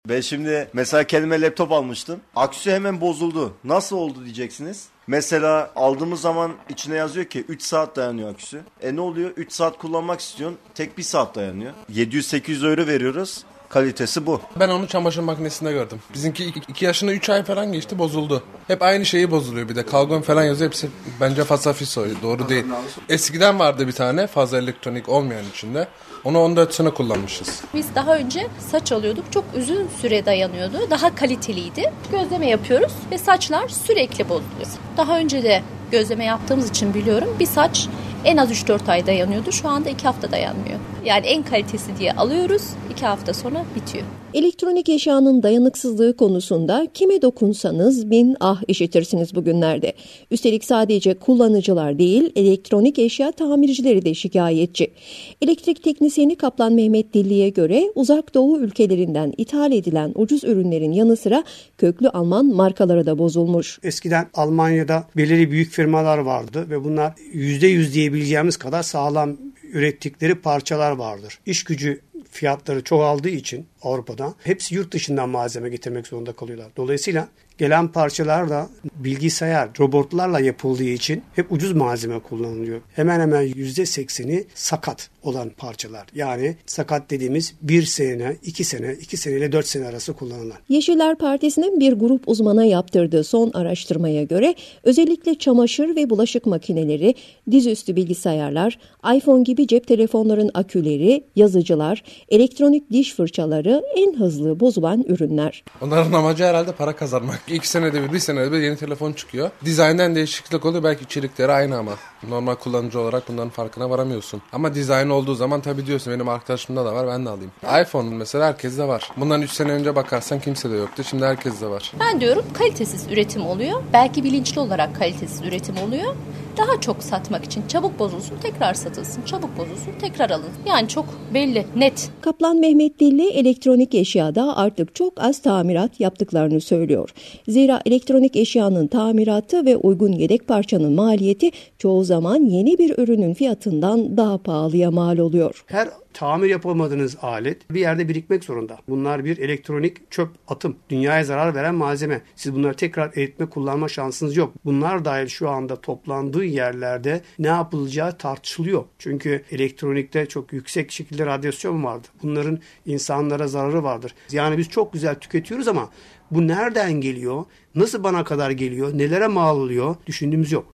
Ben şimdi mesela kendime laptop almıştım. Aküsü hemen bozuldu. Nasıl oldu diyeceksiniz. Mesela aldığımız zaman içine yazıyor ki 3 saat dayanıyor aküsü. Ne oluyor? 3 saat kullanmak istiyorsun. Tek 1 saat dayanıyor. 700-800 euro veriyoruz. Kalitesi bu. Ben onu çamaşır makinesinde gördüm. Bizimki 2 yaşında 3 ay falan geçti, bozuldu. Hep aynı şeyi bozuluyor bir de. Kalgon falan yazıyor. Hepsi bence fasafiso. Doğru değil. Eskiden vardı bir tane fazla elektronik olmayan içinde. Onu 14 sene kullanmışız. Biz daha önce saç alıyorduk. Çok uzun süre dayanıyordu. Daha kaliteliydi. Gözleme yapıyoruz ve saçlar sürekli bozuluyor. Daha önce de gözleme yaptığımız için biliyorum. Bir saç en az 3-4 ay dayanıyordu. Şu anda 2 hafta dayanmıyor. Yani en kalitesi diye alıyoruz. 2 hafta sonra bitiyor. Elektronik eşyanın dayanıksızlığı konusunda kime dokunsanız bin ah işitirsiniz bugünlerde. Üstelik sadece kullanıcılar değil, elektronik eşya tamircileri de şikayetçi. Elektrik teknisyeni Kaplan Mehmet Dilli'ye göre Uzak Doğu ülkelerinden ithal edilen ucuz ürünlerin yanı sıra köklü Alman markaları da bozulmuş. Eskiden Almanya'da belirli büyük firmalar vardı ve bunlar %100 diyebileceğimiz kadar sağlam ürettikleri parçalar vardır. İş gücü fiyatları çoğaldığı için Avrupa'da hepsi yurt dışından malzeme getirmek zorunda kalıyorlar. Dolayısıyla gelen parçalar da bilgisayar, robotlarla yapıldığı için hep ucuz malzeme kullanılıyor. Hemen hemen %80'i sakat olan parçalar. Yani sakat dediğimiz 1 sene, 2 sene, 2 sene ile 4 sene arası kullanılan. Yeşiller Partisi'nin bir grup uzmana yaptırdığı son araştırmaya göre özellikle çamaşır ve bulaşık makineleri, dizüstü bilgisayarlar, iPhone gibi cep telefonların aküleri, yazıcılar, elektronik diş fırçaları en hızlı bozulan ürünler. Onların amacı herhalde para kazanmak. 2 senede bir senede bir yeni telefon çıkıyor. Dizayndan değişiklik oluyor. Belki içerikleri aynı ama. Normal kullanıcı olarak bunların farkına varamıyorsun. Ama dizayn olduğu zaman tabii diyorsun benim arkadaşımda da var, ben de alayım. iPhone mesela herkeste var. Bundan 3 sene önce bakarsan kimse de yoktu. Şimdi herkeste var. Ben diyorum kalitesiz üretim oluyor. Belki bilinçli olarak kalitesiz üretim oluyor. Daha çok satmak için çabuk bozulsun, tekrar satılsın. Çabuk bozulsun, tekrar alın. Yani çok belli, net. Kaplan Mehmet Dilli elektronik eşyada artık çok az tamirat yaptıklarını söylüyor. Zira elektronik eşyanın tamiratı ve uygun yedek parçanın maliyeti çoğu zaman yeni bir ürünün fiyatından daha pahalıya mal oluyor. Her tamir yapamadığınız alet bir yerde birikmek zorunda. Bunlar bir elektronik çöp atım. Dünyaya zarar veren malzeme. Siz bunları tekrar eritme, kullanma şansınız yok. Bunlar dahil şu anda toplandığı yerlerde ne yapılacağı tartışılıyor. Çünkü elektronikte çok yüksek şekilde radyasyon vardır. Bunların insanlara zararı vardır. Yani biz çok güzel tüketiyoruz ama bu nereden geliyor? Nasıl bana kadar geliyor? Nelere mal oluyor? Düşündüğümüz yok.